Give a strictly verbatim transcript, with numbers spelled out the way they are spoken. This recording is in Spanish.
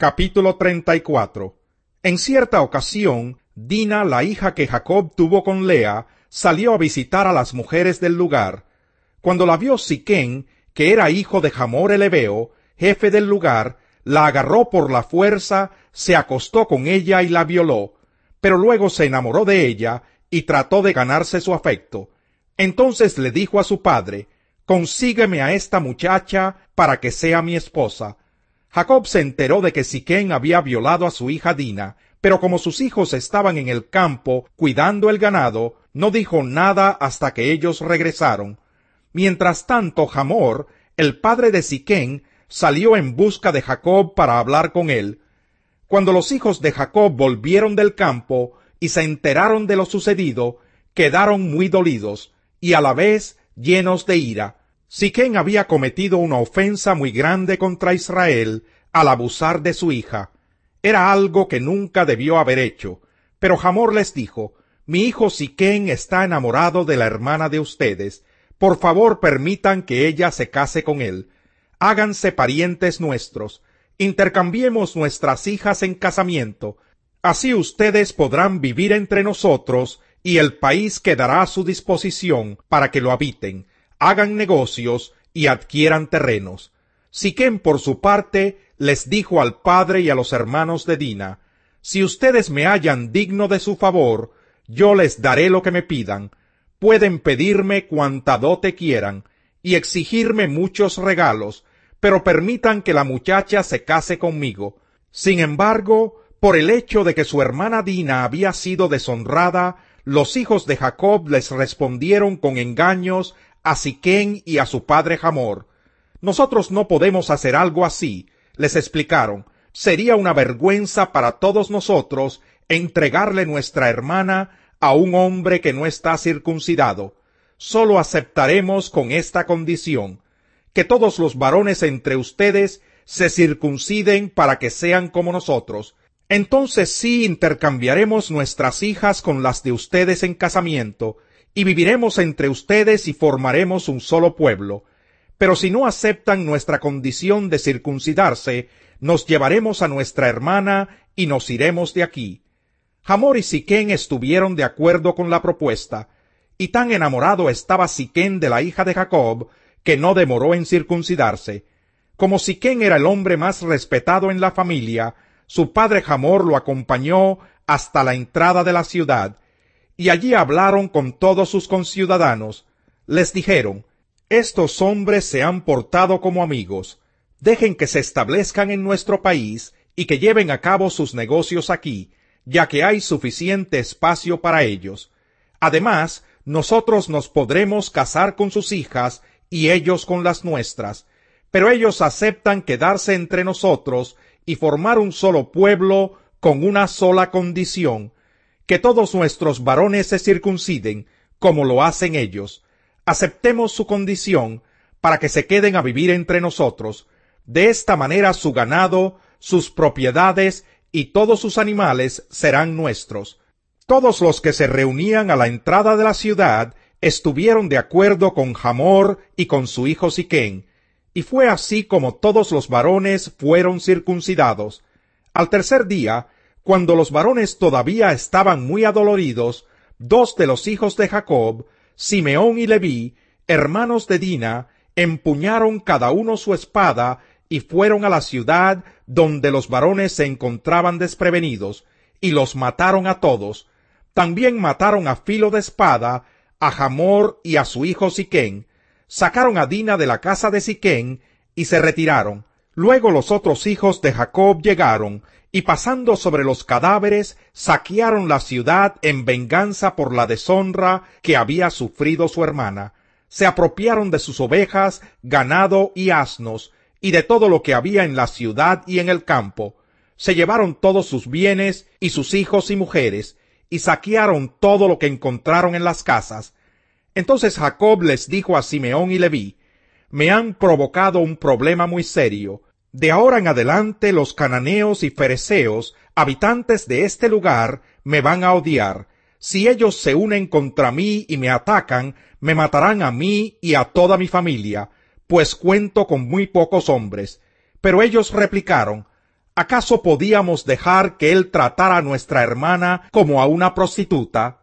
Capítulo treinta y cuatro. En cierta ocasión, Dina, la hija que Jacob tuvo con Lea, salió a visitar a las mujeres del lugar. Cuando la vio Siquén, que era hijo de Hamor el Heveo, jefe del lugar, la agarró por la fuerza, se acostó con ella y la violó, pero luego se enamoró de ella y trató de ganarse su afecto. Entonces le dijo a su padre: «Consígueme a esta muchacha para que sea mi esposa». Jacob se enteró de que Siquén había violado a su hija Dina, pero como sus hijos estaban en el campo cuidando el ganado, no dijo nada hasta que ellos regresaron. Mientras tanto, Hamor, el padre de Siquén, salió en busca de Jacob para hablar con él. Cuando los hijos de Jacob volvieron del campo y se enteraron de lo sucedido, quedaron muy dolidos y a la vez llenos de ira. Siquén había cometido una ofensa muy grande contra Israel al abusar de su hija. Era algo que nunca debió haber hecho, pero Hamor les dijo: «Mi hijo Siquén está enamorado de la hermana de ustedes. Por favor, permitan que ella se case con él. Háganse parientes nuestros. Intercambiemos nuestras hijas en casamiento. Así ustedes podrán vivir entre nosotros y el país quedará a su disposición para que lo habiten, hagan negocios y adquieran terrenos». Siquén, por su parte, les dijo al padre y a los hermanos de Dina: «Si ustedes me hallan digno de su favor, yo les daré lo que me pidan. Pueden pedirme cuanta dote quieran y exigirme muchos regalos, pero permitan que la muchacha se case conmigo». Sin embargo, por el hecho de que su hermana Dina había sido deshonrada, los hijos de Jacob les respondieron con engaños a Siquén y a su padre Hamor. «Nosotros no podemos hacer algo así», les explicaron. «Sería una vergüenza para todos nosotros entregarle nuestra hermana a un hombre que no está circuncidado. Solo aceptaremos con esta condición: que todos los varones entre ustedes se circunciden para que sean como nosotros. Entonces sí intercambiaremos nuestras hijas con las de ustedes en casamiento, y viviremos entre ustedes y formaremos un solo pueblo. Pero si no aceptan nuestra condición de circuncidarse, nos llevaremos a nuestra hermana y nos iremos de aquí». Hamor y Siquén estuvieron de acuerdo con la propuesta, y tan enamorado estaba Siquén de la hija de Jacob que no demoró en circuncidarse. Como Siquén era el hombre más respetado en la familia, su padre Hamor lo acompañó hasta la entrada de la ciudad, y allí hablaron con todos sus conciudadanos. Les dijeron: «Estos hombres se han portado como amigos. Dejen que se establezcan en nuestro país y que lleven a cabo sus negocios aquí, ya que hay suficiente espacio para ellos. Además, nosotros nos podremos casar con sus hijas y ellos con las nuestras, pero ellos aceptan quedarse entre nosotros y formar un solo pueblo con una sola condición: que todos nuestros varones se circunciden, como lo hacen ellos. Aceptemos su condición para que se queden a vivir entre nosotros. De esta manera su ganado, sus propiedades y todos sus animales serán nuestros». Todos los que se reunían a la entrada de la ciudad estuvieron de acuerdo con Hamor y con su hijo Siquén, y fue así como todos los varones fueron circuncidados. Al tercer día, cuando los varones todavía estaban muy adoloridos, dos de los hijos de Jacob, Simeón y Leví, hermanos de Dina, empuñaron cada uno su espada y fueron a la ciudad donde los varones se encontraban desprevenidos, y los mataron a todos. También mataron a filo de espada a Hamor y a su hijo Siquén. Sacaron a Dina de la casa de Siquén y se retiraron. Luego los otros hijos de Jacob llegaron, y pasando sobre los cadáveres, saquearon la ciudad en venganza por la deshonra que había sufrido su hermana. Se apropiaron de sus ovejas, ganado y asnos, y de todo lo que había en la ciudad y en el campo. Se llevaron todos sus bienes y sus hijos y mujeres, y saquearon todo lo que encontraron en las casas. Entonces Jacob les dijo a Simeón y Leví: «Me han provocado un problema muy serio. De ahora en adelante los cananeos y fereceos, habitantes de este lugar, me van a odiar. Si ellos se unen contra mí y me atacan, me matarán a mí y a toda mi familia, pues cuento con muy pocos hombres». Pero ellos replicaron: ¿Acaso podíamos dejar que él tratara a nuestra hermana como a una prostituta?